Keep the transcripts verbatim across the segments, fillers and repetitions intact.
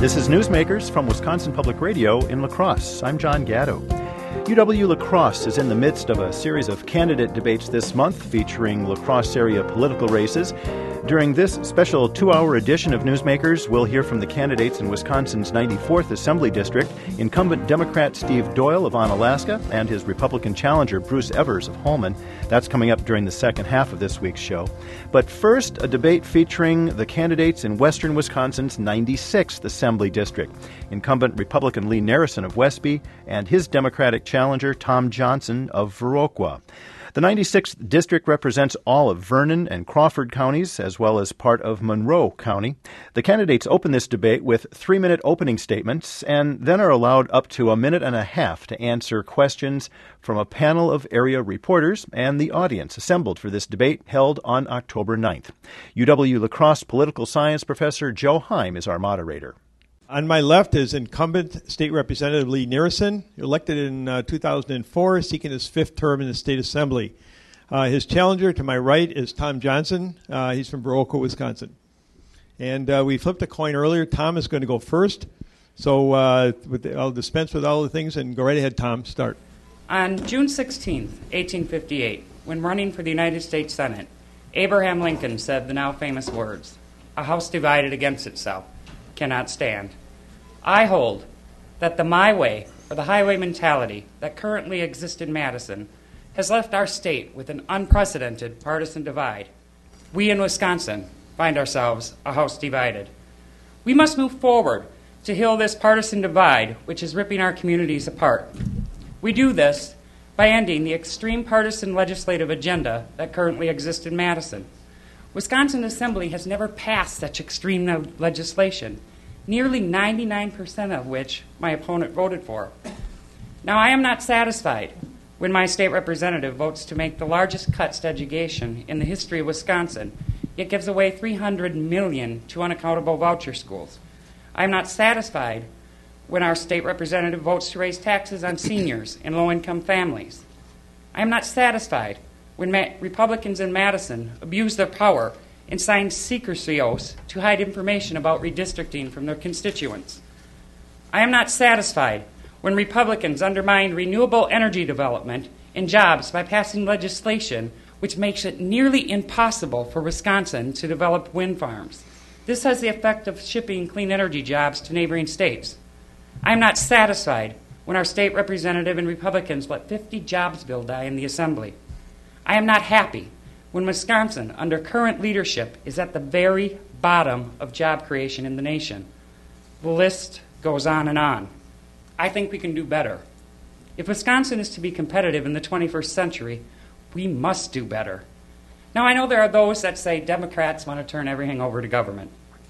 This is Newsmakers from Wisconsin Public Radio in La Crosse. I'm John Gatto. U W La Crosse is in the midst of a series of candidate debates this month featuring La Crosse area political races. During this special two-hour edition of Newsmakers, we'll hear from the candidates in Wisconsin's ninety-fourth Assembly District, incumbent Democrat Steve Doyle of Onalaska and his Republican challenger Bruce Evers of Holmen. That's coming up during the second half of this week's show. But first, a debate featuring the candidates in western Wisconsin's ninety-sixth Assembly District, incumbent Republican Lee Narrison of Westby and his Democratic challenger Tom Johnson of Viroqua. The ninety-sixth District represents all of Vernon and Crawford counties, as well as part of Monroe County. The candidates open this debate with three-minute opening statements and then are allowed up to a minute and a half to answer questions from a panel of area reporters and the audience assembled for this debate held on October ninth. U W La Crosse political science professor Joe Heim is our moderator. On my left is incumbent State Representative Lee Narrison, elected in uh, two thousand four, seeking his fifth term in the State Assembly. Uh, his challenger to my right is Tom Johnson. Uh, he's from Viroqua, Wisconsin. And uh, we flipped a coin earlier. Tom is going to go first. So uh, with the, I'll dispense with all the things and go right ahead, Tom. Start. On June sixteenth, eighteen fifty-eight, when running for the United States Senate, Abraham Lincoln said the now famous words, "A house divided against itself cannot stand." I hold that the my way, or the highway mentality that currently exists in Madison, has left our state with an unprecedented partisan divide. We in Wisconsin find ourselves a house divided. We must move forward to heal this partisan divide which is ripping our communities apart. We do this by ending the extreme partisan legislative agenda that currently exists in Madison. Wisconsin Assembly has never passed such extreme no- legislation, nearly ninety-nine percent of which my opponent voted for. Now, I am not satisfied when my state representative votes to make the largest cuts to education in the history of Wisconsin, yet gives away three hundred million dollars to unaccountable voucher schools. I am not satisfied when our state representative votes to raise taxes on seniors and low-income families. I am not satisfied when Ma- Republicans in Madison abuse their power and sign secrecy oaths to hide information about redistricting from their constituents. I am not satisfied when Republicans undermine renewable energy development and jobs by passing legislation which makes it nearly impossible for Wisconsin to develop wind farms. This has the effect of shipping clean energy jobs to neighboring states. I am not satisfied when our state representative and Republicans let fifty jobs bill die in the Assembly. I am not happy when Wisconsin, under current leadership, is at the very bottom of job creation in the nation. The list goes on and on. I think we can do better. If Wisconsin is to be competitive in the twenty-first century, we must do better. Now, I know there are those that say Democrats want to turn everything over to government.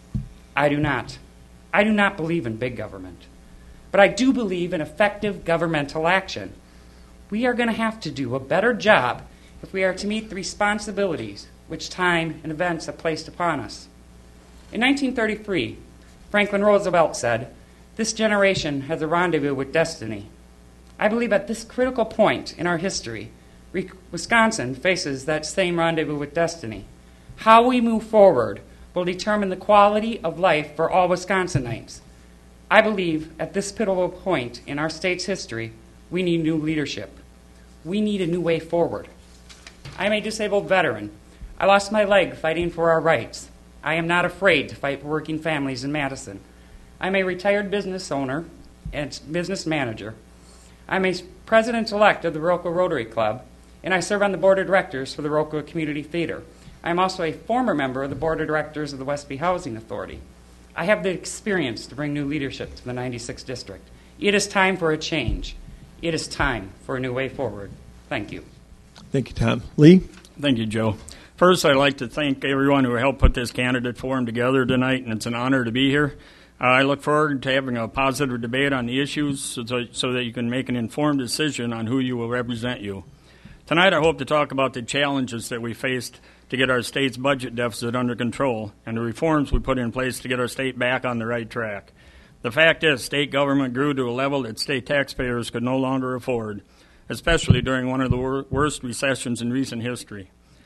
I do not. I do not believe in big government. But I do believe in effective governmental action. We are going to have to do a better job if we are to meet the responsibilities which time and events have placed upon us. In nineteen thirty-three, Franklin Roosevelt said, "This generation has a rendezvous with destiny." I believe at this critical point in our history, Wisconsin faces that same rendezvous with destiny. How we move forward will determine the quality of life for all Wisconsinites. I believe at this pivotal point in our state's history, we need new leadership. We need a new way forward. I am a disabled veteran. I lost my leg fighting for our rights. I am not afraid to fight for working families in Madison. I'm a retired business owner and business manager. I'm a president-elect of the Viroqua Rotary Club, and I serve on the board of directors for the Viroqua Community Theater. I'm also a former member of the board of directors of the Westby Housing Authority. I have the experience to bring new leadership to the ninety-sixth District. It is time for a change. It is time for a new way forward. Thank you. Thank you, Tom. Lee? Thank you, Joe. First, I'd like to thank everyone who helped put this candidate forum together tonight, and it's an honor to be here. Uh, I look forward to having a positive debate on the issues so, so that you can make an informed decision on who you will represent you. Tonight, I hope to talk about the challenges that we faced to get our state's budget deficit under control and the reforms we put in place to get our state back on the right track. The fact is, state government grew to a level that state taxpayers could no longer afford, especially during one of the wor- worst recessions in recent history.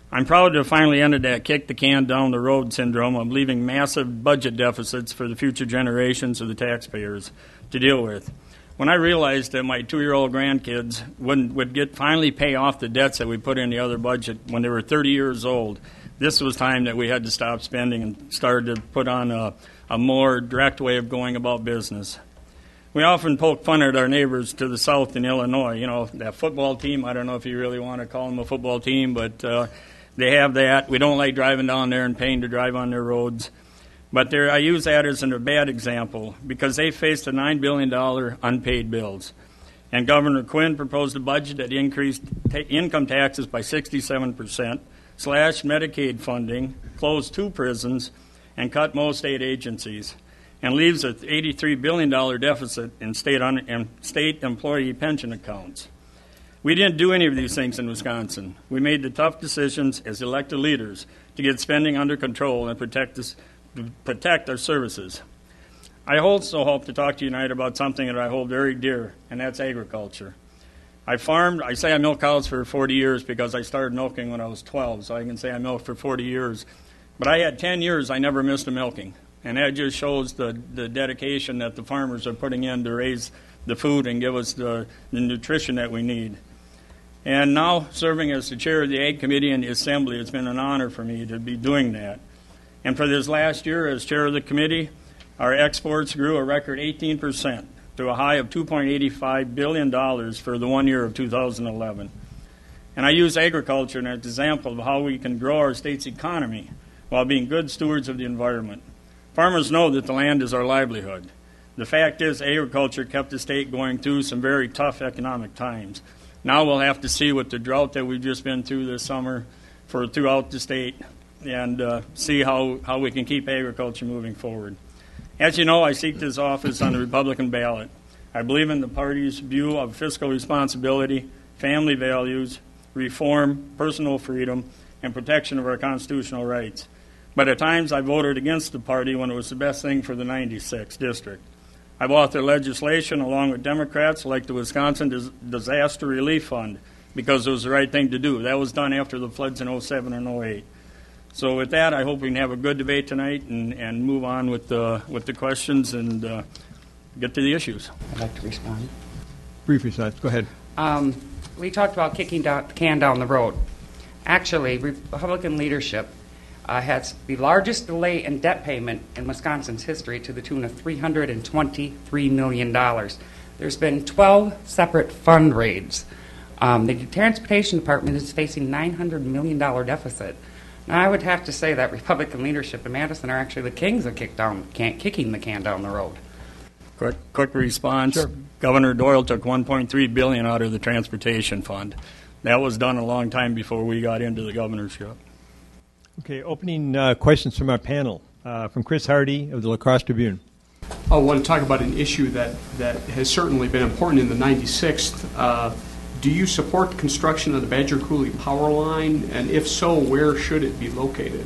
I'm proud to have finally ended that kick the can down the road syndrome of leaving massive budget deficits for the future generations of the taxpayers to deal with. When I realized that my two-year-old grandkids would, would get finally pay off the debts that we put in the other budget when they were thirty years old, this was time that we had to stop spending and started to put on a, a more direct way of going about business. We often poke fun at our neighbors to the south in Illinois. You know, that football team, I don't know if you really want to call them a football team, but uh, they have that. We don't like driving down there and paying to drive on their roads. But there, I use that as a bad example because they faced a nine billion dollars unpaid bills. And Governor Quinn proposed a budget that increased ta- income taxes by sixty-seven percent, slashed Medicaid funding, closed two prisons, and cut most state agencies, and leaves an eighty-three billion dollars deficit in state, un- in state employee pension accounts. We didn't do any of these things in Wisconsin. We made the tough decisions as elected leaders to get spending under control and protect us. protect our services. I also hope to talk to you tonight about something that I hold very dear, and that's agriculture. I farmed, I say I milked cows for forty years because I started milking when I was twelve, so I can say I milked for forty years. But I had ten years I never missed a milking, and that just shows the, the dedication that the farmers are putting in to raise the food and give us the, the nutrition that we need. And now, serving as the chair of the Ag Committee in the Assembly, it's been an honor for me to be doing that. And for this last year, as chair of the committee, our exports grew a record eighteen percent to a high of two point eight five billion dollars for the one year of two thousand eleven. And I use agriculture as an example of how we can grow our state's economy while being good stewards of the environment. Farmers know that the land is our livelihood. The fact is, agriculture kept the state going through some very tough economic times. Now we'll have to see with the drought that we've just been through this summer for throughout the state and uh, see how, how we can keep agriculture moving forward. As you know, I seek this office on the Republican ballot. I believe in the party's view of fiscal responsibility, family values, reform, personal freedom, and protection of our constitutional rights. But at times I voted against the party when it was the best thing for the ninety-sixth district. I've authored legislation along with Democrats like the Wisconsin Dis- Disaster Relief Fund because it was the right thing to do. That was done after the floods in oh seven and oh eight. So with that, I hope we can have a good debate tonight and, and move on with the, with the questions and uh, get to the issues. I'd like to respond. Brief response. Go ahead. Um, we talked about kicking down, the can down the road. Actually, Republican leadership uh, has the largest delay in debt payment in Wisconsin's history to the tune of three hundred twenty-three million dollars. There's been twelve separate fund raids. Um, the Transportation Department is facing nine hundred million dollars deficit. Now, I would have to say that Republican leadership in Madison are actually the kings of kick down, can, kicking the can down the road. Quick, quick response. Sure. Governor Doyle took one point three billion dollars out of the transportation fund. That was done a long time before we got into the governorship. Okay, opening uh, questions from our panel. Uh, from Chris Hardy of the La Crosse Tribune. I want to talk about an issue that, that has certainly been important in the ninety-sixth. Uh, do you support the construction of the Badger Coulee power line? And if so, where should it be located?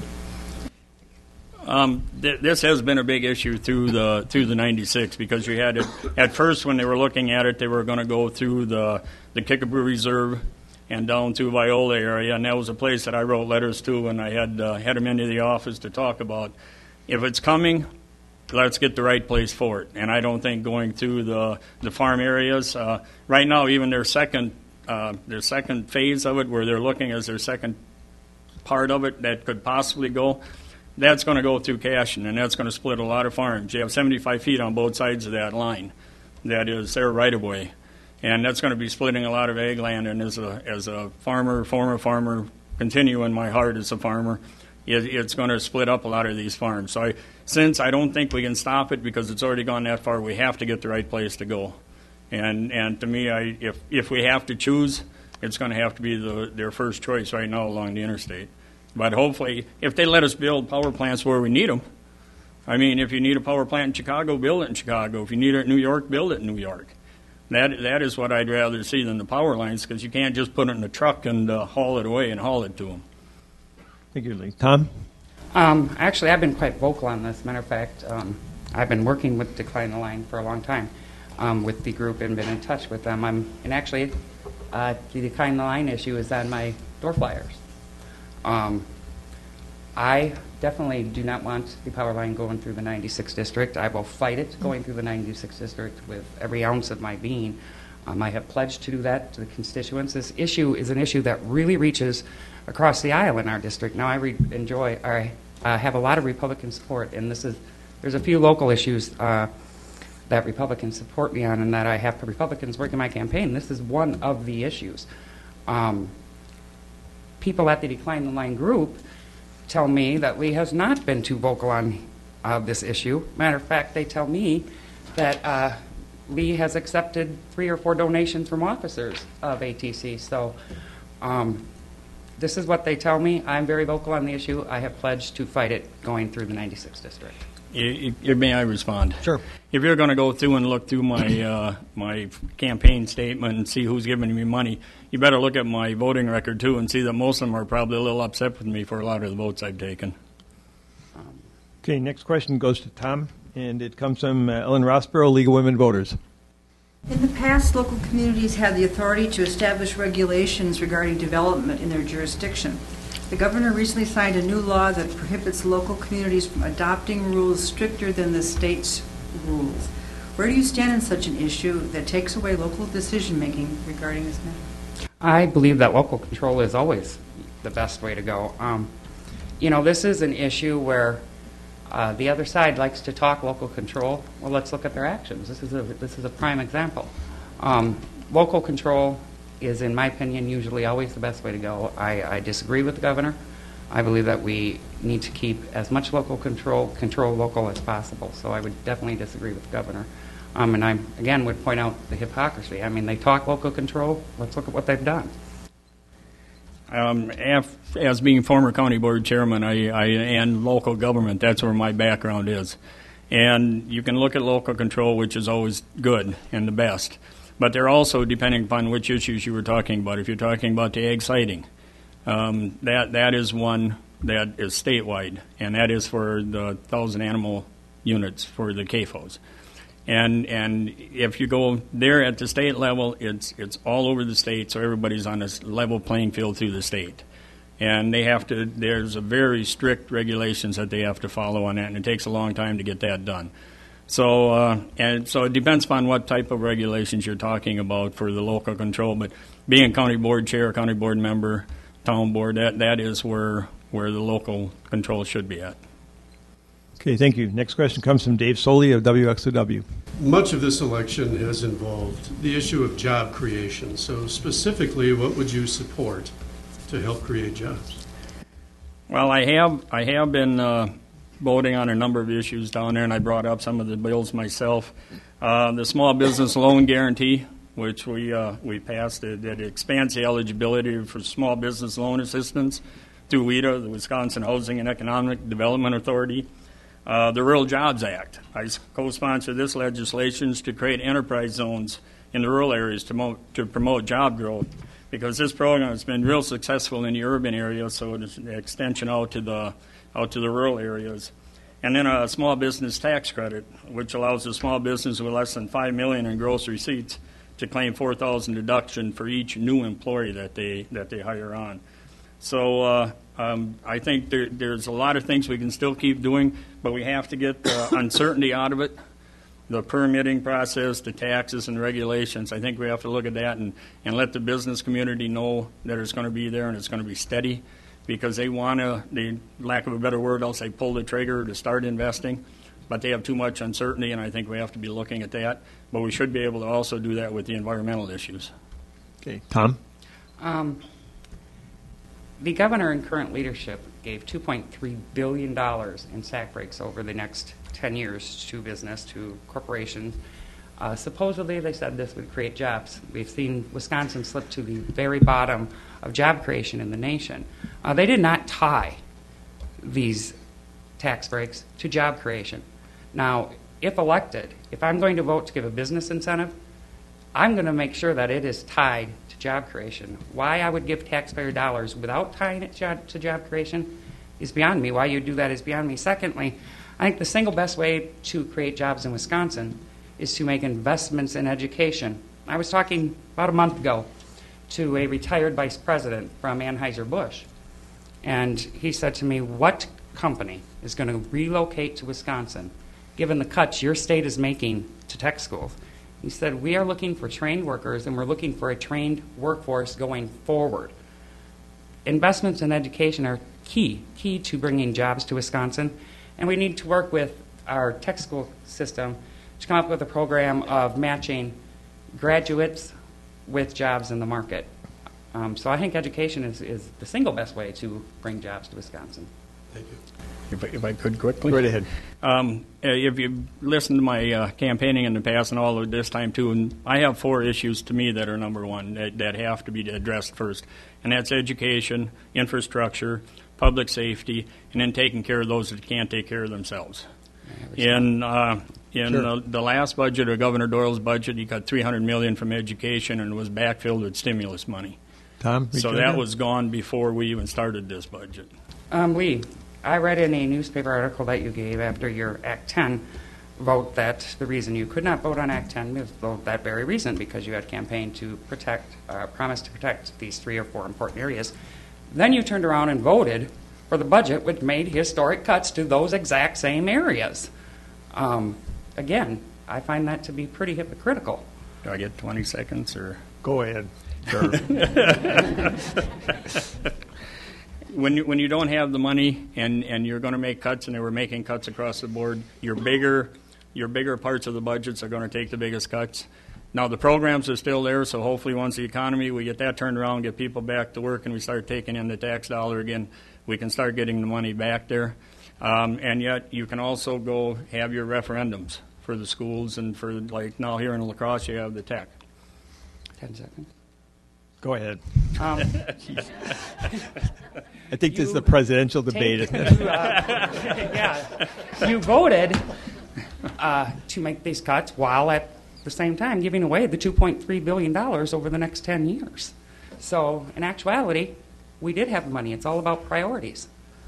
Um, th- this has been a big issue through the through the ninety-six because you had it at first when they were looking at it, they were going to go through the the Kickapoo Reserve and down to Viola area, and that was a place that I wrote letters to, and I had uh, had them into the office to talk about. If it's coming, let's get the right place for it. And I don't think going through the the farm areas uh, right now, even their second uh, their second phase of it, where they're looking as their second part of it that could possibly go. That's going to go through Cashion, and that's going to split a lot of farms. You have seventy-five feet on both sides of that line. That is their right-of-way. And that's going to be splitting a lot of ag land. And as a as a farmer, former farmer, continue in my heart as a farmer, it, it's going to split up a lot of these farms. So I, since I don't think we can stop it because it's already gone that far, we have to get the right place to go. And and to me, I if if we have to choose, it's going to have to be the, their first choice right now along the interstate. But hopefully, if they let us build power plants where we need them, I mean, if you need a power plant in Chicago, build it in Chicago. If you need it in New York, build it in New York. That That is what I'd rather see than the power lines, because you can't just put it in a truck and uh, haul it away and haul it to them. Thank you, Lee. Tom? Um, actually, I've been quite vocal on this. Matter of fact, um, I've been working with Decline the Line for a long time um, with the group and been in touch with them. I'm, and actually, uh, the Decline the Line issue is on my door flyers. Um, I definitely do not want the power line going through the ninety-sixth district. I will fight it going through the ninety-sixth district with every ounce of my being. Um, I have pledged to do that to the constituents. This issue is an issue that really reaches across the aisle in our district. Now, I re- enjoy, I uh, have a lot of Republican support, and this is there's a few local issues uh, that Republicans support me on, and that I have Republicans working my campaign. This is one of the issues. Um, people at the Decline the Line group tell me that Lee has not been too vocal on uh, this issue. Matter of fact, they tell me that uh, Lee has accepted three or four donations from officers of A T C. So um, this is what they tell me. I'm very vocal on the issue. I have pledged to fight it going through the ninety-sixth district. You, you, may I respond? Sure. If you're going to go through and look through my uh, my campaign statement and see who's giving me money, you better look at my voting record too and see that most of them are probably a little upset with me for a lot of the votes I've taken. Okay, next question goes to Tom, and it comes from uh, Ellen Rossborough, League of Women Voters. In the past, local communities had the authority to establish regulations regarding development in their jurisdiction. The governor recently signed a new law that prohibits local communities from adopting rules stricter than the state's rules. Where do you stand in such an issue that takes away local decision-making regarding this matter? I believe that local control is always the best way to go. Um, you know, this is an issue where uh, the other side likes to talk local control. Well, let's look at their actions. This is a, this is a prime example. Um, local control is, in my opinion, usually always the best way to go. I, I disagree with the governor. I believe that we need to keep as much local control, control local as possible. So I would definitely disagree with the governor. Um, and I, again, would point out the hypocrisy. I mean, they talk local control. Let's look at what they've done. Um, af, as being former county board chairman I, I, and local government, that's where my background is. And you can look at local control, which is always good and the best. But they're also, depending upon which issues you were talking about, if you're talking about the ag siting, um, that that is one that is statewide, and that is for the thousand animal units for the C A F Os. And and if you go there at the state level, it's it's all over the state, so everybody's on a level playing field through the state. And they have to, there's a very strict regulations that they have to follow on that, and it takes a long time to get that done. So uh, and so it depends upon what type of regulations you're talking about for the local control. But being a county board chair, county board member, town board, that that is where where the local control should be at. Okay, thank you. Next question comes from Dave Soley of W X O W. Much of this election has involved the issue of job creation. So specifically, what would you support to help create jobs? Well, I have I have been uh, voting on a number of issues down there, and I brought up some of the bills myself. Uh, the small business loan guarantee, which we uh, we passed, it, it expands the eligibility for small business loan assistance through W I D A, the Wisconsin Housing and Economic Development Authority. Uh, the Rural Jobs Act. I co-sponsored this legislation to create enterprise zones in the rural areas to, mo- to promote job growth, because this program has been real successful in the urban areas, so it's an extension out to the out to the rural areas. And then a small business tax credit, which allows a small business with less than five million dollars in gross receipts to claim four thousand dollars deduction for each new employee that they that they hire on. So uh, um, I think there, there's a lot of things we can still keep doing, but we have to get the uncertainty out of it, the permitting process, the taxes and regulations. I think we have to look at that and, and let the business community know that it's going to be there and it's going to be steady, because they want to, they, lack of a better word, I'll say pull the trigger to start investing, but they have too much uncertainty, and I think we have to be looking at that. But we should be able to also do that with the environmental issues. Okay, Tom? Um, the governor and current leadership gave two point three billion dollars in sack breaks over the next ten years to business, to corporations. Uh, supposedly, they said this would create jobs. We've seen Wisconsin slip to the very bottom of job creation in the nation. Uh, they did not tie these tax breaks to job creation. Now, if elected, if I'm going to vote to give a business incentive, I'm going to make sure that it is tied to job creation. Why I would give taxpayer dollars without tying it to job creation is beyond me. Why you do that is beyond me. Secondly, I think the single best way to create jobs in Wisconsin is to make investments in education. I was talking about a month ago to a retired vice president from Anheuser-Busch, And he said to me, what company is going to relocate to Wisconsin, given the cuts your state is making to tech schools? He said, we are looking for trained workers, and we're looking for a trained workforce going forward. Investments in education are key, key to bringing jobs to Wisconsin, and we need to work with our tech school system to come up with a program of matching graduates with jobs in the market. Um, so I think education is, is the single best way to bring jobs to Wisconsin. Thank you. If I, if I could quickly. Right ahead. Um, if you listen to my uh, campaigning in the past and all of this time too, and I have four issues to me that are number one that, that have to be addressed first, and that's education, infrastructure, public safety, and then taking care of those that can't take care of themselves. In uh, in Sure. the, the last budget, or Governor Doyle's budget, he got three hundred million dollars from education and it was backfilled with stimulus money. Tom? So that was gone before we even started this budget. Um, Lee, I read in a newspaper article that you gave after your Act ten vote that the reason you could not vote on Act ten was for that very reason, because you had campaigned to protect, uh, promised to protect these three or four important areas. Then you turned around and voted for the budget which made historic cuts to those exact same areas. Um, again, I find that to be pretty hypocritical. Do I get twenty seconds or? Go ahead. Sure. when you, when you don't have the money and, and you're going to make cuts, and they were making cuts across the board, your bigger your bigger parts of the budgets are going to take the biggest cuts. Now the programs are still there, so hopefully once the economy, we get that turned around, get people back to work, and we start taking in the tax dollar again, we can start getting the money back there. Um, and yet you can also go have your referendums for the schools, and for, like now here in La Crosse, you have the tech. Ten seconds. Go ahead. Um, I think this is You the presidential debate, take- isn't it? you, uh, yeah, you voted uh, to make these cuts while at the same time giving away the two point three billion dollars over the next ten years. So in actuality, we did have the money. It's all about priorities.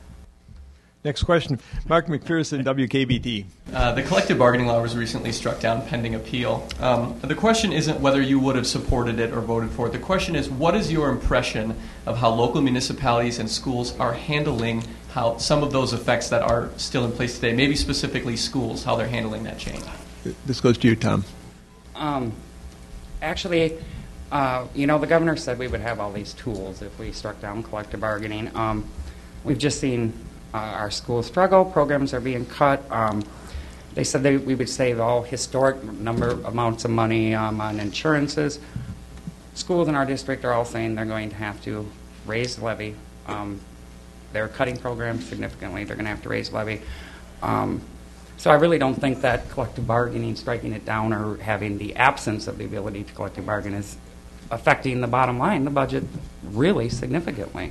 Next question. Mark McPherson, W K B T. Uh, the collective bargaining law was recently struck down pending appeal. Um, the question isn't whether you would have supported it or voted for it. The question is, what is your impression of how local municipalities and schools are handling how some of those effects that are still in place today, maybe specifically schools, how they're handling that change? This goes to you, Tom. Um, actually, uh, you know, the governor said we would have all these tools if we struck down collective bargaining. Um, we've just seen uh, our schools struggle. Programs are being cut. Um, they said they, we would save all historic number amounts of money um, on insurances. Schools in our district are all saying they're going to have to raise the levy. Um, they're cutting programs significantly. They're going to have to raise levy. Um, So I really don't think that collective bargaining, striking it down, or having the absence of the ability to collective bargain is affecting the bottom line, the budget, really significantly.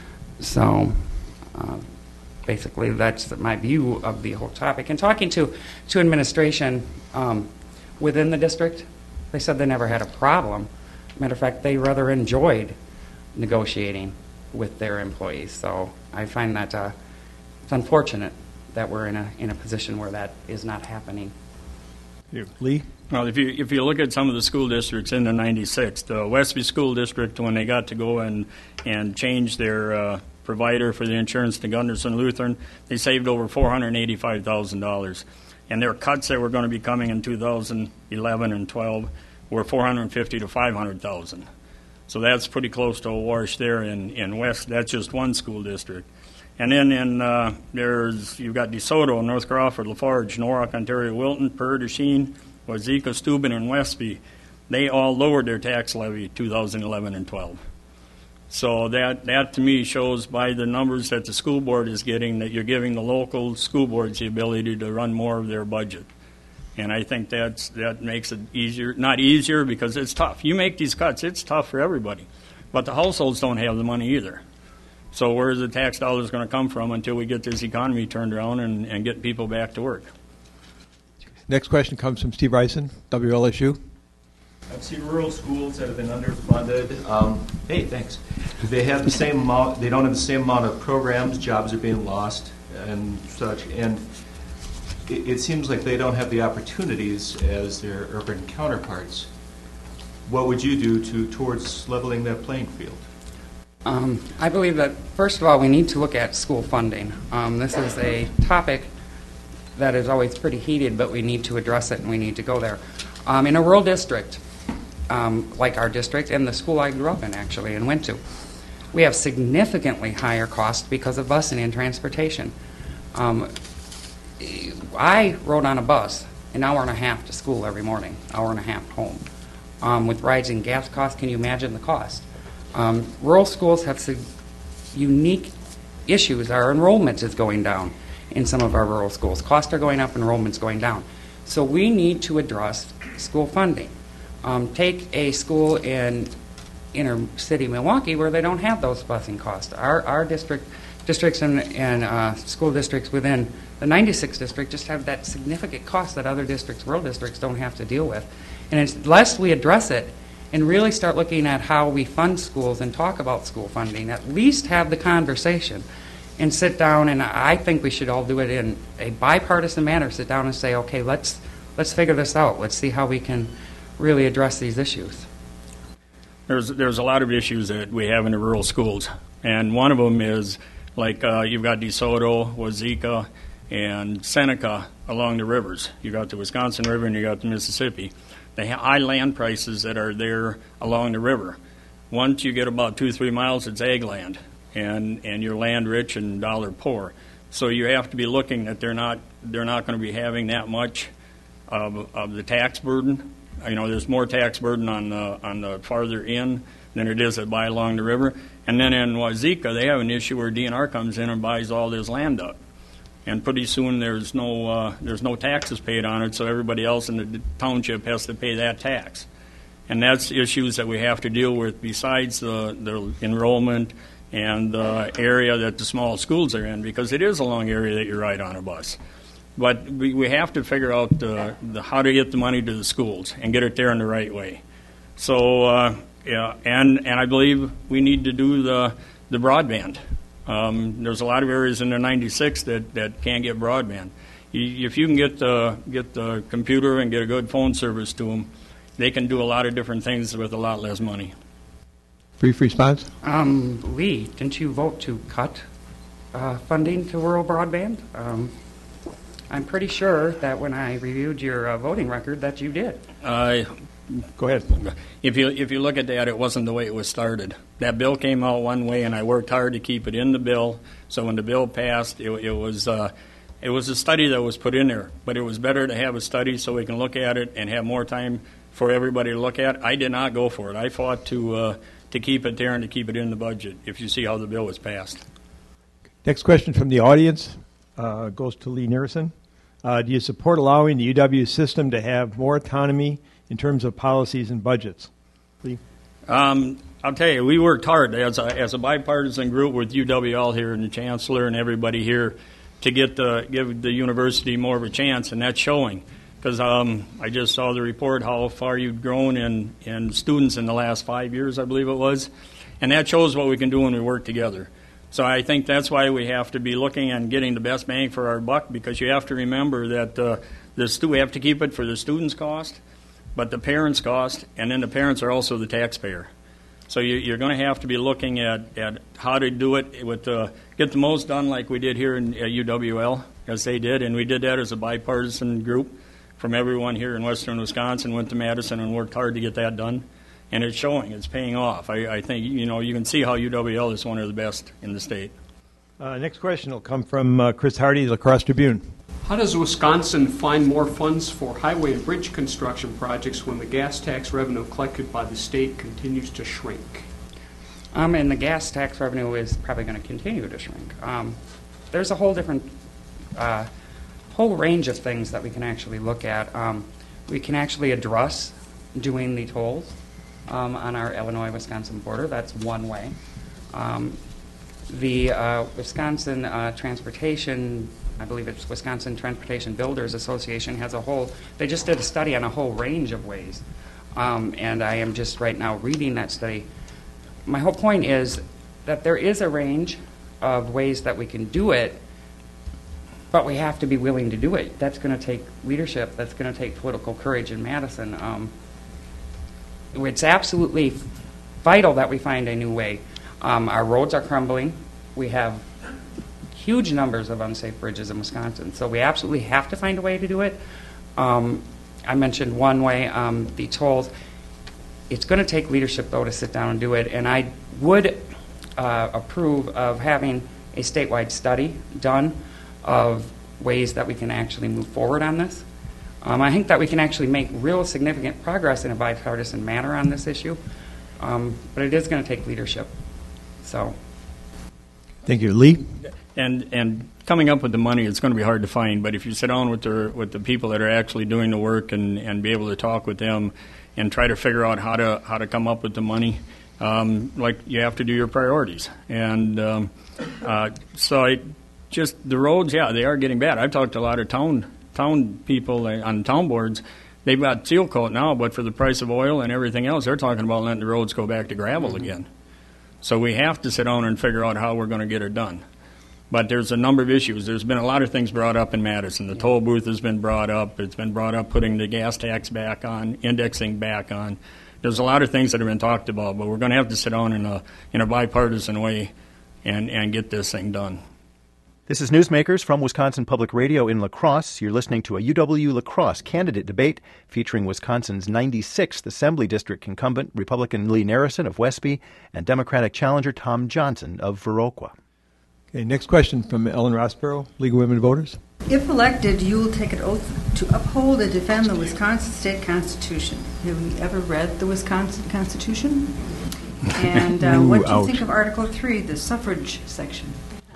So uh, basically that's my view of the whole topic. And talking to, to administration um, within the district, they said they never had a problem. Matter of fact, they rather enjoyed negotiating with their employees. So I find that uh, it's unfortunate that we're in a in a position where that is not happening. You. Lee? Well, if you if you look at some of the school districts in the ninety-six, the Westby School District, when they got to go and and change their uh, provider for the insurance to Gunderson Lutheran, they saved over four hundred eighty-five thousand dollars. And their cuts that were going to be coming in two thousand eleven and twelve were four hundred fifty to five hundred thousand. So that's pretty close to a wash there in, in West. That's just one school district. And then in uh, there's you've got DeSoto, North Crawford, Lafarge, Norwalk, Ontario, Wilton, Purr, Deschene, Wazeeka, Steuben, and Westby. They all lowered their tax levy two thousand eleven and twelve. So that that to me shows by the numbers that the school board is getting that you're giving the local school boards the ability to run more of their budget. And I think that's that makes it easier, not easier because it's tough. You make these cuts, it's tough for everybody. But the households don't have the money either. So where's the tax dollars going to come from until we get this economy turned around and, and get people back to work? Next question comes from Steve Ryson, W L S U. I've seen rural schools that have been underfunded. Um, hey, thanks. Do they have the same amount? They don't have the same amount of programs. Jobs are being lost and such. And it, it seems like they don't have the opportunities as their urban counterparts. What would you do to towards leveling that playing field? Um, I believe that, first of all, we need to look at school funding. Um, this is a topic that is always pretty heated, but we need to address it and we need to go there. Um, in a rural district, um, like our district and the school I grew up in actually and went to, we have significantly higher costs because of busing and transportation. Um, I rode on a bus an hour and a half to school every morning, hour and a half home. Um, with rising gas costs, can you imagine the cost? Um, rural schools have sig- unique issues. Our enrollment is going down in some of our rural schools. Costs are going up, enrollment's going down. So we need to address school funding. Um, take a school in inner city Milwaukee where they don't have those busing costs. Our our district districts and, and uh, school districts within the ninety-six district just have that significant cost that other districts, rural districts, don't have to deal with. And it's, unless we address it and really start looking at how we fund schools and talk about school funding, at least have the conversation and sit down, and I think we should all do it in a bipartisan manner, sit down and say, okay, let's let's figure this out. Let's see how we can really address these issues. There's there's a lot of issues that we have in the rural schools, and one of them is like uh, you've got DeSoto, Wazeeka, and Seneca along the rivers. You got the Wisconsin River and you got the Mississippi. The high land prices that are there along the river. Once you get about two, three miles, it's ag land, and and you're land rich and dollar poor. So you have to be looking that they're not they're not going to be having that much of, of the tax burden. You know, there's more tax burden on the on the farther in than it is that buy along the river. And then in Wazeeka, they have an issue where D N R comes in and buys all this land up, and pretty soon there's no uh, there's no taxes paid on it, so everybody else in the township has to pay that tax. And that's issues that we have to deal with besides the, the enrollment and the area that the small schools are in, because it is a long area that you ride on a bus. But we, we have to figure out the, the, how to get the money to the schools and get it there in the right way. So, uh, yeah, and, and I believe we need to do the, the broadband. Um, there's a lot of areas in the ninety-six that, that can't get broadband. You, if you can get the, get the computer and get a good phone service to them, they can do a lot of different things with a lot less money. Brief response? Um, Lee, didn't you vote to cut uh, funding to rural broadband? Um, I'm pretty sure that when I reviewed your uh, voting record that you did. Uh, Go ahead. If you if you look at that, it wasn't the way it was started. That bill came out one way, and I worked hard to keep it in the bill. So when the bill passed, it, it was uh, it was a study that was put in there. But it was better to have a study so we can look at it and have more time for everybody to look at. I did not go for it. I fought to uh, to keep it there and to keep it in the budget. If you see how the bill was passed. Next question from the audience uh, goes to Lee Nerson. Uh, do you support allowing the U W system to have more autonomy in terms of policies and budgets? Lee? Um, I'll tell you, we worked hard as a, as a bipartisan group with U W L here and the chancellor and everybody here to get the give the university more of a chance, and that's showing. Because um, I just saw the report how far you've grown in, in students in the last five years, I believe it was, and that shows what we can do when we work together. So I think that's why we have to be looking and getting the best bang for our buck, because you have to remember that uh, the stu- we have to keep it for the students' cost, but the parents' cost, and then the parents are also the taxpayer. So you, you're going to have to be looking at, at how to do it with uh, get the most done like we did here in uh, U W L, as they did, and we did that as a bipartisan group from everyone here in western Wisconsin, went to Madison and worked hard to get that done. And it's showing, it's paying off. I, I think, you know, you can see how U W L is one of the best in the state. Uh, next question will come from uh, Chris Hardy, La Crosse Tribune. How does Wisconsin find more funds for highway and bridge construction projects when the gas tax revenue collected by the state continues to shrink? Um, and the gas tax revenue is probably going to continue to shrink. Um, there's a whole different, uh, whole range of things that we can actually look at. Um, we can actually address doing the tolls um, on our Illinois-Wisconsin border. That's one way. Um, the uh, Wisconsin uh, Transportation, I believe it's Wisconsin Transportation Builders Association, has a whole, they just did a study on a whole range of ways. Um, and I am just right now reading that study. My whole point is that there is a range of ways that we can do it, but we have to be willing to do it. That's going to take leadership. That's going to take political courage in Madison. Um, it's absolutely vital that we find a new way. Um, our roads are crumbling. We have huge numbers of unsafe bridges in Wisconsin, so we absolutely have to find a way to do it. Um, I mentioned one way, um, the tolls. It's going to take leadership, though, to sit down and do it, and I would uh, approve of having a statewide study done of ways that we can actually move forward on this. Um, I think that we can actually make real significant progress in a bipartisan manner on this issue, um, but it is going to take leadership. So, thank you, Lee. And and coming up with the money, it's going to be hard to find. But if you sit down with the with the people that are actually doing the work and, and be able to talk with them and try to figure out how to how to come up with the money, um, like you have to do your priorities. And um, uh, so I just the roads, yeah, they are getting bad. I've talked to a lot of town town people on town boards. They've got seal coat now, but for the price of oil and everything else, they're talking about letting the roads go back to gravel mm-hmm. again. So we have to sit down and figure out how we're going to get it done. But there's a number of issues. There's been a lot of things brought up in Madison. The toll booth has been brought up. It's been brought up putting the gas tax back on, indexing back on. There's a lot of things that have been talked about, but we're going to have to sit down in a in a bipartisan way and, and get this thing done. This is Newsmakers from Wisconsin Public Radio in La Crosse. You're listening to a U W La Crosse candidate debate featuring Wisconsin's ninety-sixth Assembly District incumbent, Republican Lee Narrison of Westby, and Democratic challenger Tom Johnson of Viroqua. Okay, next question from Ellen Rossborough, League of Women Voters. If elected, you will take an oath to uphold and defend the Wisconsin State Constitution. Have you ever read the Wisconsin Constitution? And uh, Ooh, what do you ouch. think of Article three, the suffrage section?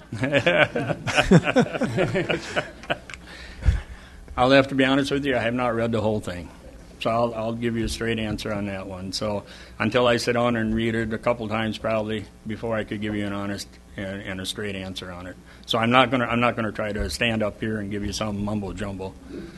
I'll have to be honest with you, I have not read the whole thing. So I'll, I'll give you a straight answer on that one. So until I sit down and read it a couple times probably before I could give you an honest and, and a straight answer on it. So I'm not gonna I'm not gonna try to stand up here and give you some mumbo jumbo.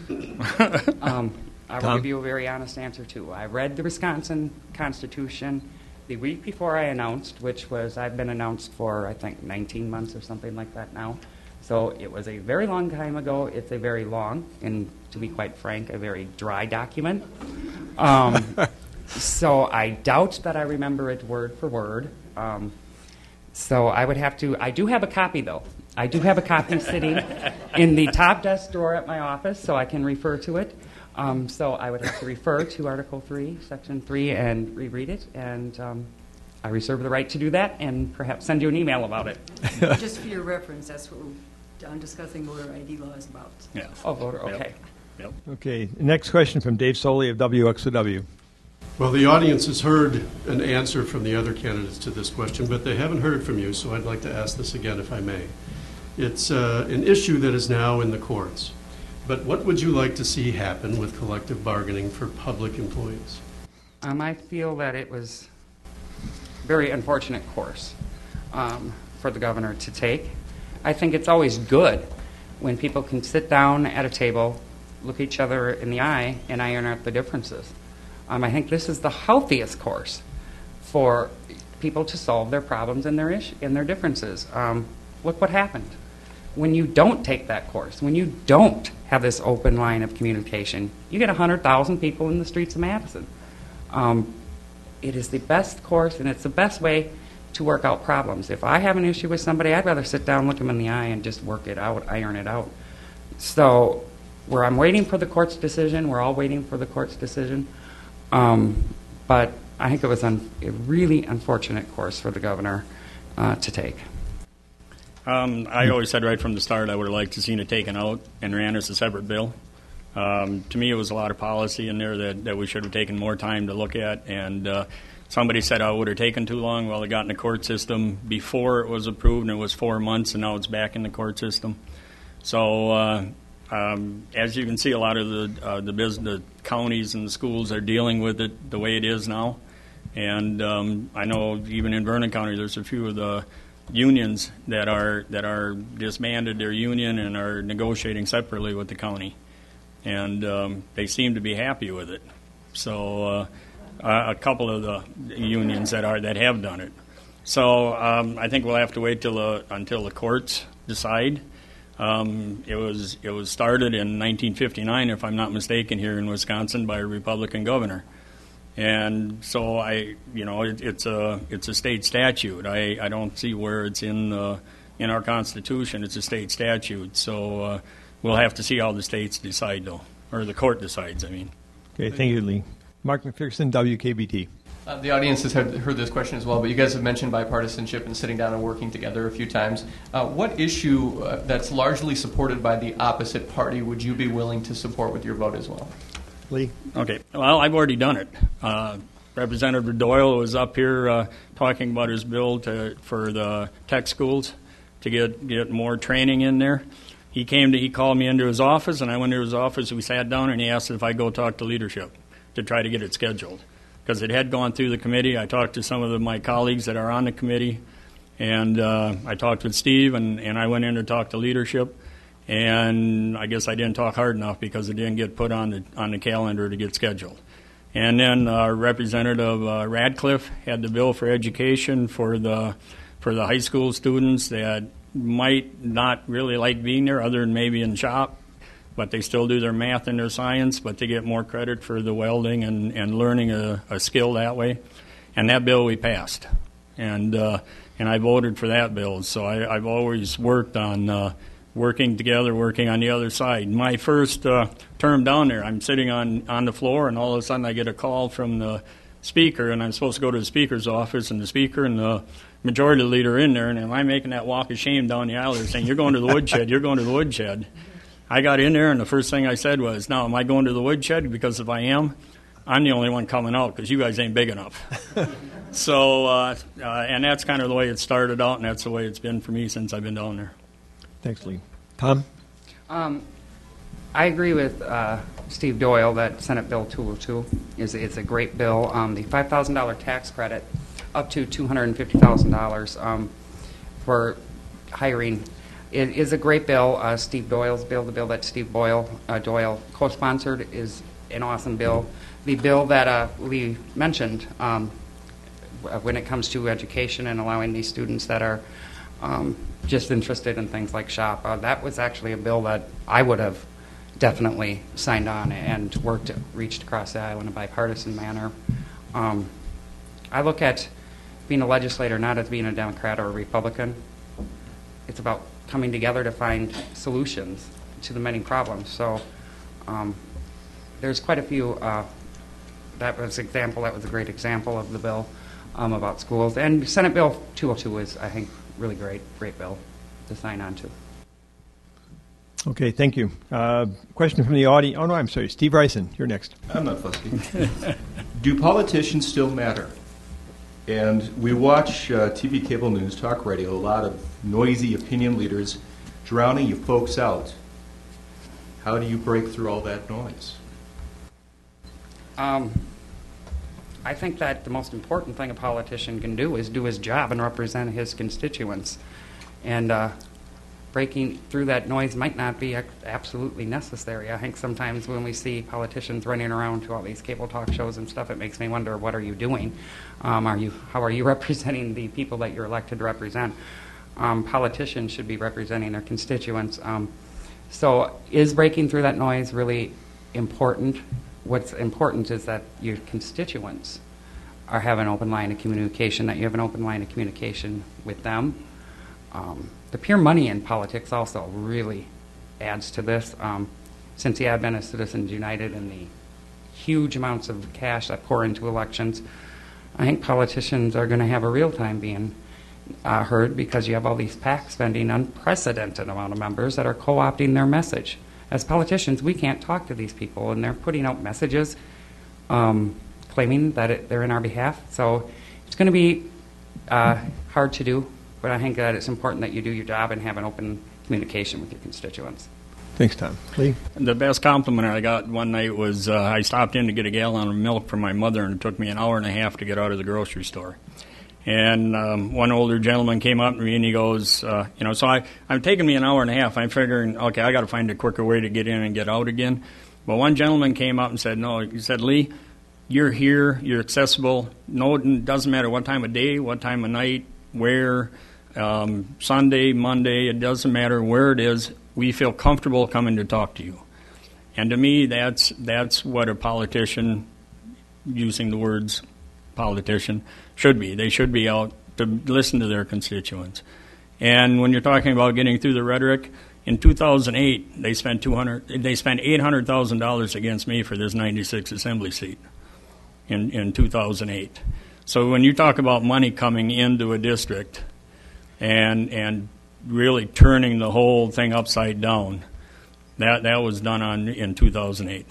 um, I will Tom? give you a very honest answer too. I read the Wisconsin Constitution the week before I announced, which was I've been announced for I think nineteen months or something like that now. So it was a very long time ago. It's a very long and, to be quite frank, a very dry document. Um, so I doubt that I remember it word for word. Um, so I would have to, I do have a copy though. I do have a copy sitting in the top desk drawer at my office, so I can refer to it. Um, so I would have to refer to Article three, Section three, and reread it. And um, I reserve the right to do that and perhaps send you an email about it. Just for your reference, that's what we're I'm discussing voter I D laws about. Yeah. Oh, voter, okay. Yep. Okay, next question from Dave Soley of W X O W. Well, the audience has heard an answer from the other candidates to this question, but they haven't heard from you, so I'd like to ask this again, if I may. It's uh, an issue that is now in the courts, but what would you like to see happen with collective bargaining for public employees? Um, I feel that it was a very unfortunate course um, for the governor to take. I think it's always good when people can sit down at a table, look each other in the eye, and iron out the differences. Um, I think this is the healthiest course for people to solve their problems and their ish- and their differences. Um, look what happened. When you don't take that course, when you don't have this open line of communication, you get one hundred thousand people in the streets of Madison. Um, it is the best course, and it's the best way to work out problems. If I have an issue with somebody, I'd rather sit down, look them in the eye, and just work it out, iron it out. So where I'm waiting for the court's decision, we're all waiting for the court's decision. Um, but I think it was un- a really unfortunate course for the governor uh, to take. Um, I always said right from the start I would have liked to seen it taken out and ran as a separate bill. Um, to me, it was a lot of policy in there that, that we should have taken more time to look at, and uh, somebody said, oh, it would have taken too long. Well, it got in the court system before it was approved, and it was four months, and now it's back in the court system. So uh, um, as you can see, a lot of the uh, the, business, the counties and the schools are dealing with it the way it is now. And um, I know even in Vernon County, there's a few of the unions that are that are disbanded their union and are negotiating separately with the county. And um, they seem to be happy with it. So uh, a couple of the unions that are that have done it. So um, I think we'll have to wait till uh, until the courts decide. Um, it was it was started in nineteen fifty-nine, if I'm not mistaken, here in Wisconsin by a Republican governor, And so I, you know, it, it's a it's a state statute. I, I don't see where it's in the in our Constitution. It's a state statute. So uh, we'll have to see how the states decide, though, or the court decides. I mean. Okay, thank you, Lee. Mark McPherson, W K B T. Uh, the audience has heard, heard this question as well, but you guys have mentioned bipartisanship and sitting down and working together a few times. Uh, what issue uh, that's largely supported by the opposite party would you be willing to support with your vote as well? Lee? Okay. Well, I've already done it. Uh, Representative Doyle was up here uh, talking about his bill to, for the tech schools to get, get more training in there. He came to, he called me into his office, and I went to his office. We sat down, and he asked if I'd go talk to leadership to try to get it scheduled. Because it had gone through the committee. I talked to some of the, my colleagues that are on the committee, and uh, I talked with Steve, and, and I went in to talk to leadership. And I guess I didn't talk hard enough because it didn't get put on the on the calendar to get scheduled. And then uh, Representative uh, Radcliffe had the bill for education for the for the high school students that might not really like being there, other than maybe in shop, but they still do their math and their science, but they get more credit for the welding and, and learning a, a skill that way. And that bill we passed, and uh, and I voted for that bill. So I, I've always worked on. Uh, working together, working on the other side. My first uh, term down there, I'm sitting on, on the floor, and all of a sudden I get a call from the speaker, and I'm supposed to go to the speaker's office, and the speaker and the majority leader are in there, and am I making that walk of shame down the aisle? They're saying, you're going to the woodshed, you're going to the woodshed. I got in there, and the first thing I said was, now, am I going to the woodshed? Because if I am, I'm the only one coming out, because you guys ain't big enough. so, uh, uh, and that's kind of the way it started out, and that's the way it's been for me since I've been down there. Thanks, Lee. Tom? Um, I agree with uh, Steve Doyle that Senate Bill two oh two is, is a great bill. Um, the five thousand dollars tax credit up to two hundred fifty thousand dollars um, for hiring is, is a great bill. Uh, Steve Doyle's bill, the bill that Steve Boyle, uh, Doyle co-sponsored, is an awesome bill. The bill that uh, Lee mentioned um, when it comes to education and allowing these students that are um, just interested in things like shop. Uh, that was actually a bill that I would have definitely signed on and worked, reached across the aisle in a bipartisan manner. Um, I look at being a legislator not as being a Democrat or a Republican. It's about coming together to find solutions to the many problems. So um, there's quite a few. Uh, that was example. That was a great example of the bill um, about schools. And Senate Bill two oh two is, I think, really great, great bill to sign on to. Okay, thank you. Uh, question from the audience. Oh, no, I'm sorry. Steve Ryson, you're next. I'm not fussy. Do politicians still matter? And we watch uh, T V, cable news, talk radio, a lot of noisy opinion leaders drowning you folks out. How do you break through all that noise? Um, I think that the most important thing a politician can do is do his job and represent his constituents. And uh, breaking through that noise might not be absolutely necessary. I think sometimes when we see politicians running around to all these cable talk shows and stuff, it makes me wonder, what are you doing? Um, are you, how are you representing the people that you're elected to represent? Um, politicians should be representing their constituents. Um, so is breaking through that noise really important? What's important is that your constituents are have an open line of communication, that you have an open line of communication with them. Um, the pure money in politics also really adds to this. Um, since the advent of Citizens United and the huge amounts of cash that pour into elections, I think politicians are going to have a real time being uh, heard, because you have all these PACs spending unprecedented amount of members that are co-opting their message. As politicians, we can't talk to these people, and they're putting out messages um, claiming that it, they're in our behalf. So it's going to be uh, hard to do, but I think that it's important that you do your job and have an open communication with your constituents. Thanks, Tom. Lee? The best compliment I got one night was uh, I stopped in to get a gallon of milk for my mother, and it took me an hour and a half to get out of the grocery store. And um, one older gentleman came up to me and he goes, uh, you know, so I, I'm taking me an hour and a half. I'm figuring, okay, I got to find a quicker way to get in and get out again. But one gentleman came up and said, no, he said, Lee, you're here, you're accessible. No, it doesn't matter what time of day, what time of night, where, um, Sunday, Monday, it doesn't matter where it is. We feel comfortable coming to talk to you. And to me, that's that's what a politician using the words politician, should be. They should be out to listen to their constituents. And when you're talking about getting through the rhetoric, in two thousand eight, they spent two hundred. They spent eight hundred thousand dollars against me for this ninety-six assembly seat in, in two thousand eight. So when you talk about money coming into a district and and really turning the whole thing upside down, that that was done on in two thousand eight.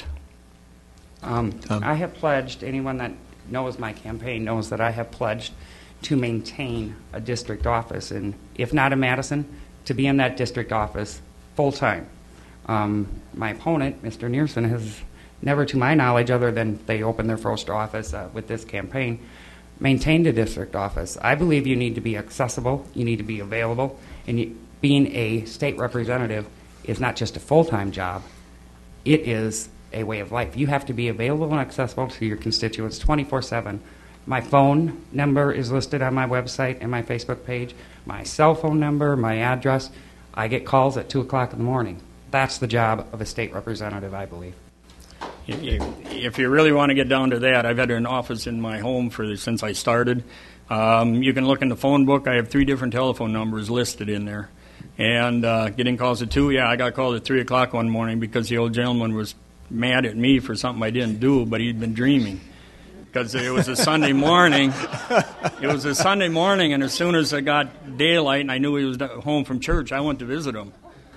Um, Um, I have pledged, anyone that knows my campaign knows that I have pledged to maintain a district office, and if not in Madison, to be in that district office full time. Um, my opponent, Mister Nearson, has never, to my knowledge, other than they opened their first office uh, with this campaign, maintained a district office. I believe you need to be accessible, you need to be available, and you, being a state representative is not just a full-time job, it is a way of life. You have to be available and accessible to your constituents twenty-four seven. My phone number is listed on my website and my Facebook page. My cell phone number, my address. I get calls at two o'clock in the morning. That's the job of a state representative, I believe. If you really want to get down to that, I've had an office in my home for since I started. Um, you can look in the phone book. I have three different telephone numbers listed in there. And uh, getting calls at two, yeah, I got called at three o'clock one morning because the old gentleman was mad at me for something I didn't do, but he'd been dreaming. Because it was a Sunday morning. It was a Sunday morning, and as soon as I got daylight and I knew he was home from church, I went to visit him.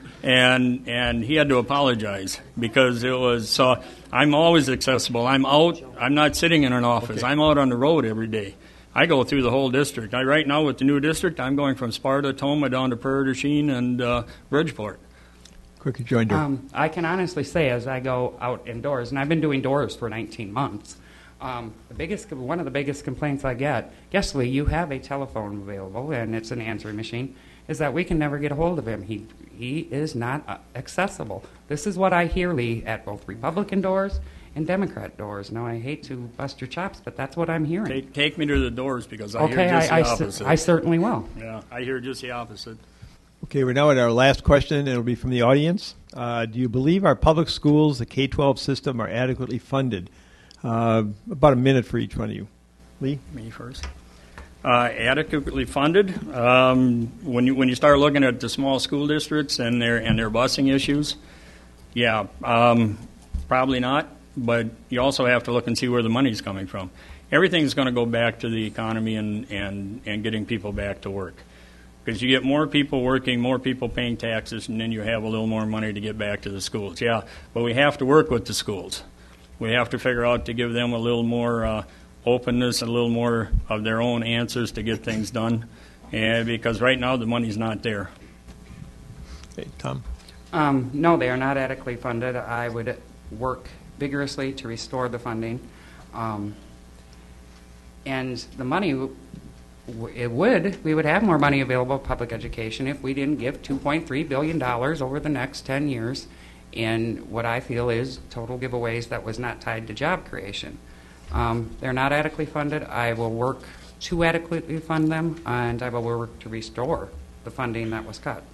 And and he had to apologize because it was, so I'm always accessible. I'm out. I'm not sitting in an office. Okay. I'm out on the road every day. I go through the whole district. I, right now with the new district, I'm going from Sparta, Toma, down to Prairie du Chien and uh, Bridgeport. Quick rejoinder. Um, I can honestly say, as I go out indoors, and I've been doing doors for nineteen months, um, the biggest, one of the biggest complaints I get, yes, Lee, you have a telephone available, and it's an answering machine, is that we can never get a hold of him. He he is not uh, accessible. This is what I hear, Lee, at both Republican doors and Democrat doors. Now, I hate to bust your chops, but that's what I'm hearing. Take, take me to the doors because I okay, hear just I, the I, opposite. I certainly will. Yeah, I hear just the opposite. Okay, we're now at our last question. It'll be from the audience. Uh, do you believe our public schools, the K twelve system, are adequately funded? Uh, about a minute for each one of you. Lee? Me first. Uh, adequately funded. Um, when you when you start looking at the small school districts and their and their busing issues, yeah, um, probably not. But you also have to look and see where the money's coming from. Everything's going to go back to the economy and, and, and getting people back to work. Because you get more people working, more people paying taxes, and then you have a little more money to get back to the schools. Yeah, but we have to work with the schools. We have to figure out to give them a little more uh, openness, a little more of their own answers to get things done. And because right now the money's not there. Okay, Tom? Um, no, they are not adequately funded. I would work vigorously to restore the funding. Um, and the money, w- it would, we would have more money available for public education if we didn't give two point three billion dollars over the next ten years in what I feel is total giveaways that was not tied to job creation. Um, they're not adequately funded. I will work to adequately fund them, and I will work to restore the funding that was cut.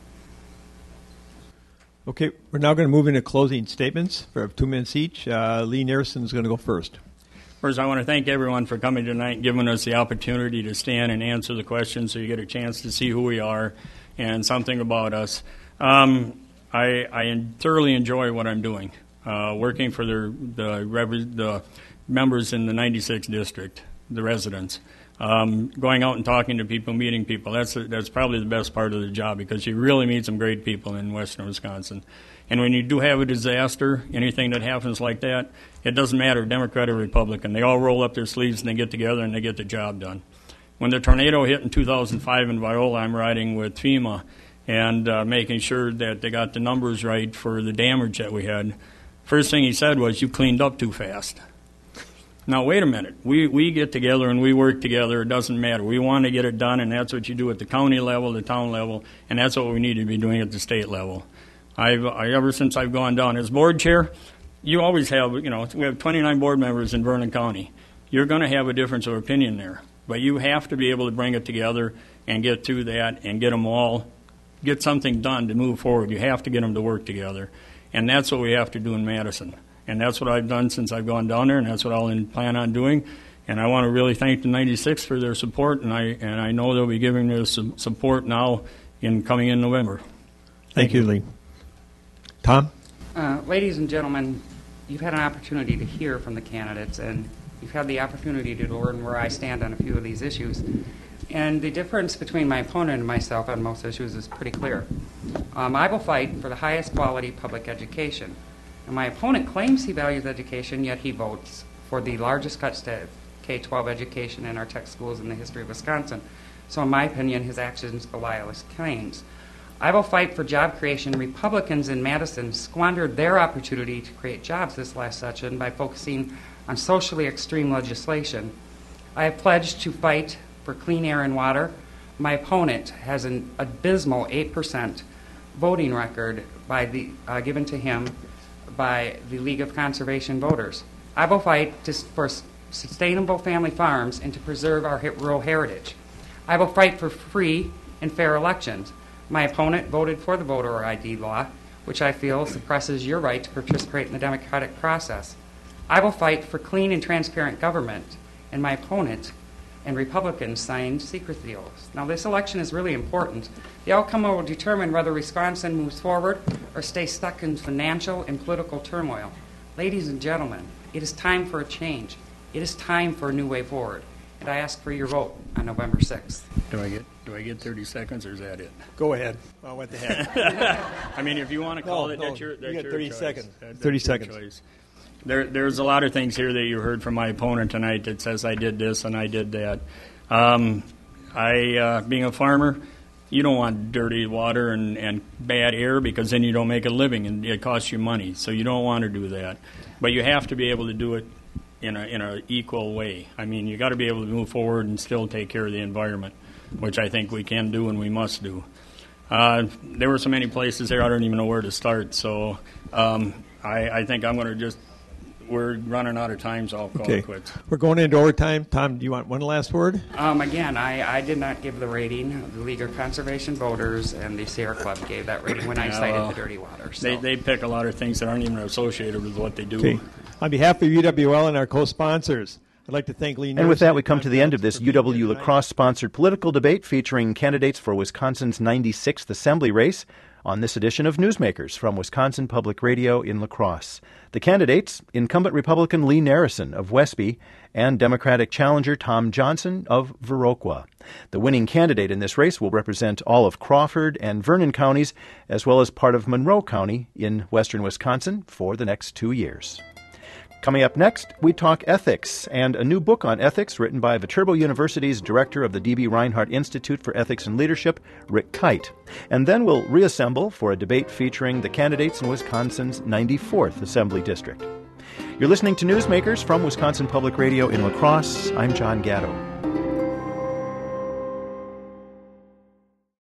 Okay, we're now going to move into closing statements for two minutes each. Uh, Lee Nearson is going to go first. First, I want to thank everyone for coming tonight and giving us the opportunity to stand and answer the questions so you get a chance to see who we are and something about us. Um, I, I thoroughly enjoy what I'm doing, uh, working for the, the, the members in the ninety-sixth district, the residents. Um, going out and talking to people, meeting people, that's that's probably the best part of the job because you really meet some great people in western Wisconsin. And when you do have a disaster, anything that happens like that, it doesn't matter, Democrat or Republican. They all roll up their sleeves and they get together and they get the job done. When the tornado hit in two thousand five in Viola, I'm riding with FEMA and uh, making sure that they got the numbers right for the damage that we had. First thing he said was, you cleaned up too fast. Now, wait a minute. We we get together and we work together. It doesn't matter. We want to get it done, and that's what you do at the county level, the town level, and that's what we need to be doing at the state level. I've I, ever since I've gone down as board chair, you always have, you know, we have twenty-nine board members in Vernon County. You're going to have a difference of opinion there, but you have to be able to bring it together and get through that and get them all, get something done to move forward. You have to get them to work together, and that's what we have to do in Madison. And that's what I've done since I've gone down there, and that's what I'll plan on doing. And I want to really thank the ninety-six for their support, and I and I know they'll be giving their some support now in coming in November. Thank, Thank you, Lee. Tom? Uh, ladies and gentlemen, you've had an opportunity to hear from the candidates, and you've had the opportunity to learn where I stand on a few of these issues. And the difference between my opponent and myself on most issues is pretty clear. Um, I will fight for the highest quality public education. And my opponent claims he values education, yet he votes for the largest cuts to K twelve education in our tech schools in the history of Wisconsin. So in my opinion, his actions belie his claims. I will fight for job creation. Republicans in Madison squandered their opportunity to create jobs this last session by focusing on socially extreme legislation. I have pledged to fight for clean air and water. My opponent has an abysmal eight percent voting record by the, uh, given to him by the League of Conservation Voters. I will fight to, for sustainable family farms and to preserve our rural heritage. I will fight for free and fair elections. My opponent voted for the voter I D law, which I feel suppresses your right to participate in the democratic process. I will fight for clean and transparent government, and my opponent and Republicans signed secrecy oaths. Now, this election is really important. The outcome will determine whether Wisconsin moves forward or stays stuck in financial and political turmoil. Ladies and gentlemen, it is time for a change. It is time for a new way forward, and I ask for your vote on November sixth. Do I get do I get thirty seconds, or is that it? Go ahead. Well, what the heck? I mean, if you want to call no, it, no, that's your that's you got your thirty choice. seconds. That, thirty your seconds. Choice. There, there's a lot of things here that you heard from my opponent tonight that says I did this and I did that. Um, I, uh, being a farmer, you don't want dirty water and, and bad air, because then you don't make a living and it costs you money. So you don't want to do that. But you have to be able to do it in a in an equal way. I mean, you got to be able to move forward and still take care of the environment, which I think we can do and we must do. Uh, there were so many places there, I don't even know where to start. So um, I, I think I'm going to just, we're running out of time, so I'll call okay. it quits. We're going into overtime. Tom, do you want one last word? Um, again, I, I did not give the rating. The League of Conservation Voters and the Sierra Club gave that rating when I Yeah, cited well, the dirty water. So. They, they pick a lot of things that aren't even associated with what they do. Okay. On behalf of U W L and our co-sponsors, I'd like to thank Lee. And with that, we come to the end of this U W La Crosse-sponsored political debate featuring candidates for Wisconsin's ninety-sixth Assembly race on this edition of Newsmakers from Wisconsin Public Radio in La Crosse. The candidates, incumbent Republican Lee Narrison of Westby and Democratic challenger Tom Johnson of Viroqua. The winning candidate in this race will represent all of Crawford and Vernon counties, as well as part of Monroe County in western Wisconsin for the next two years. Coming up next, we talk ethics and a new book on ethics written by Viterbo University's director of the D B Reinhardt Institute for Ethics and Leadership, Rick Kite. And then we'll reassemble for a debate featuring the candidates in Wisconsin's ninety-fourth Assembly District. You're listening to Newsmakers from Wisconsin Public Radio in La Crosse. I'm John Gatto.